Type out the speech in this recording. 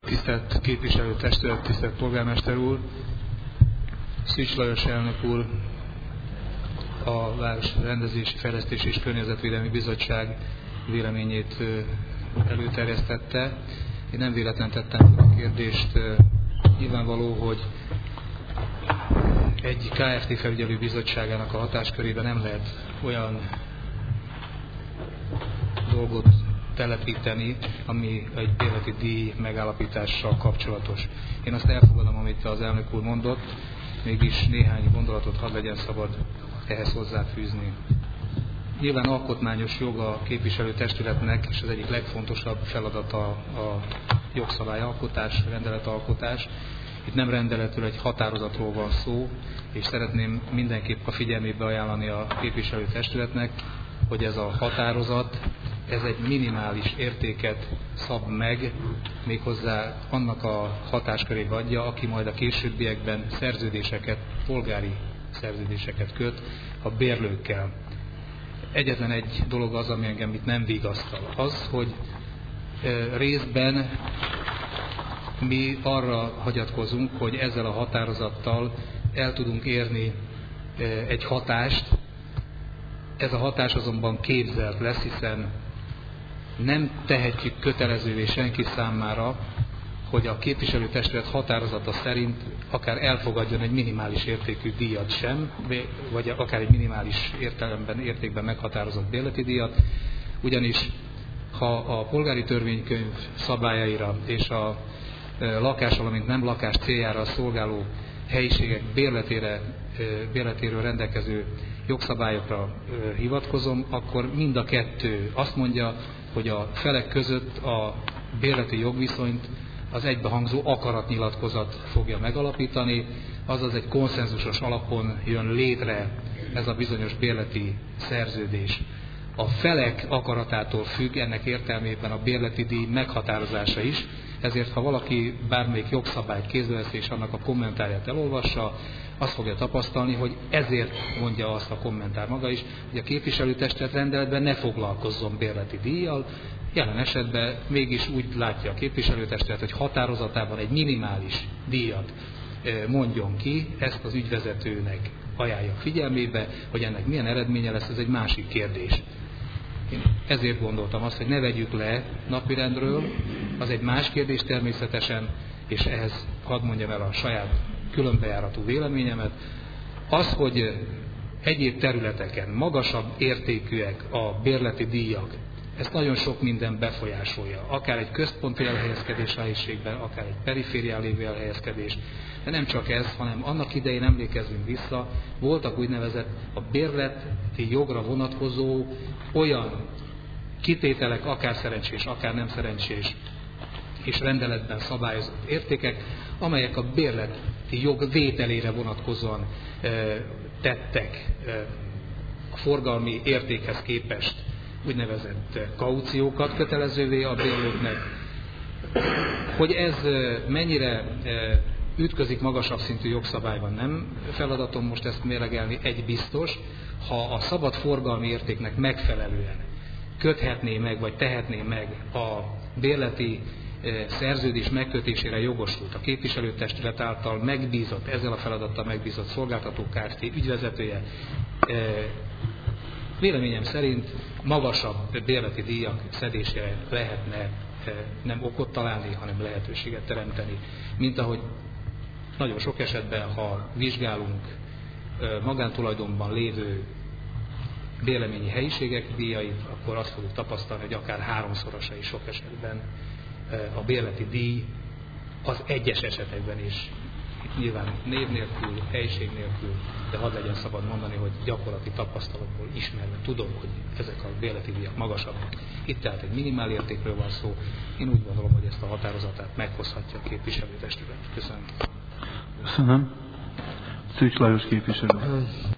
Tisztelt képviselőtestület, tisztelt polgármester úr, Szűcs Lajos elnök úr, a Város Rendezési, Fejlesztési és Környezetvédelmi Bizottság véleményét előterjesztette. Én nem véletlen tettem a kérdést. Nyilvánvaló, hogy egy Kft. Felügyelő bizottságának a hatáskörében nem lehet olyan dolgot telepíteni, ami egy bérleti díj megállapítással kapcsolatos. Én azt elfogadom, amit az elnök úr mondott, mégis néhány gondolatot hadd legyen szabad ehhez hozzáfűzni. Nyilván alkotmányos jog a képviselőtestületnek, és az egyik legfontosabb feladata a jogszabályalkotás, rendeletalkotás. Itt nem rendeletről, egy határozatról van szó, és szeretném mindenképp a figyelmébe ajánlani a képviselőtestületnek, hogy ez a határozat, ez egy minimális értéket szab meg, méghozzá annak a hatáskörébe adja, aki majd a későbbiekben szerződéseket, polgári szerződéseket köt a bérlőkkel. Egyetlen egy dolog az, ami engem itt nem vigasztal. Az, hogy részben mi arra hagyatkozunk, hogy ezzel a határozattal el tudunk érni egy hatást. Ez a hatás azonban képzelt lesz, hiszen nem tehetjük kötelezővé senki számára, hogy a képviselőtestület határozata szerint akár elfogadjon egy minimális értékű díjat sem, vagy akár egy minimális értékben meghatározott bérleti díjat, ugyanis ha a polgári törvénykönyv szabályaira és a lakás, valamint nem lakás céljára szolgáló helyiségek bérletéről rendelkező jogszabályokra hivatkozom, akkor mind a kettő azt mondja, hogy a felek között a bérleti jogviszonyt az egybehangzó akaratnyilatkozat fogja megalapítani, azaz egy konszenzusos alapon jön létre ez a bizonyos bérleti szerződés. A felek akaratától függ ennek értelmében a bérleti díj meghatározása is, ezért ha valaki bármelyik jogszabályt kézbe veszi és annak a kommentárját elolvassa, azt fogja tapasztalni, hogy ezért mondja azt a kommentár maga is, hogy a képviselőtestület rendeletben ne foglalkozzon bérleti díjjal, jelen esetben mégis úgy látja a képviselőtestület, hogy határozatában egy minimális díjat mondjon ki, ezt az ügyvezetőnek ajánlja figyelmébe, hogy ennek milyen eredménye lesz, ez egy másik kérdés. Én ezért gondoltam azt, hogy ne vegyük le napirendről, az egy más kérdés természetesen, és ehhez hadd mondjam el a saját különbejáratú véleményemet. Az, hogy egyéb területeken magasabb értékűek a bérleti díjak, ezt nagyon sok minden befolyásolja. Akár egy központi elhelyezkedés helyiségben, akár egy periférián lévő elhelyezkedés. De nem csak ez, hanem annak idején emlékezzünk vissza, voltak úgynevezett a bérleti jogra vonatkozó olyan kitételek, akár szerencsés, akár nem szerencsés, és rendeletben szabályozott értékek, amelyek a bérleti jog vételére vonatkozóan tettek a forgalmi értékhez képest úgynevezett kauciókat kötelezővé a bérlőknek. Hogy ez mennyire ütközik magasabb szintű jogszabályban, nem feladatom most ezt mérlegelni, egy biztos, ha a szabad forgalmi értéknek megfelelően köthetné meg, vagy tehetné meg a bérleti szerződés megkötésére jogosult, a képviselőtestület által megbízott, ezzel a feladattal megbízott szolgáltató Kft. Ügyvezetője, véleményem szerint magasabb bérleti díjak szedésére lehetne nem okot találni, hanem lehetőséget teremteni. Mint ahogy nagyon sok esetben, ha vizsgálunk magántulajdonban lévő bérleményi helyiségek díjait, akkor azt fogjuk tapasztalni, hogy akár háromszorosa is sok esetben a bérleti díj az egyes esetekben is. Itt nyilván név nélkül, helyiség nélkül, de hadd legyen szabad mondani, hogy gyakorlati tapasztalatból ismerve tudom, hogy ezek a bérleti díjak magasabbak. Itt tehát egy minimál értékről van szó. Én úgy gondolom, hogy ezt a határozatát meghozhatja a képviselőtestület. Köszönöm. Köszönöm. Szűcs Lajos képviselő.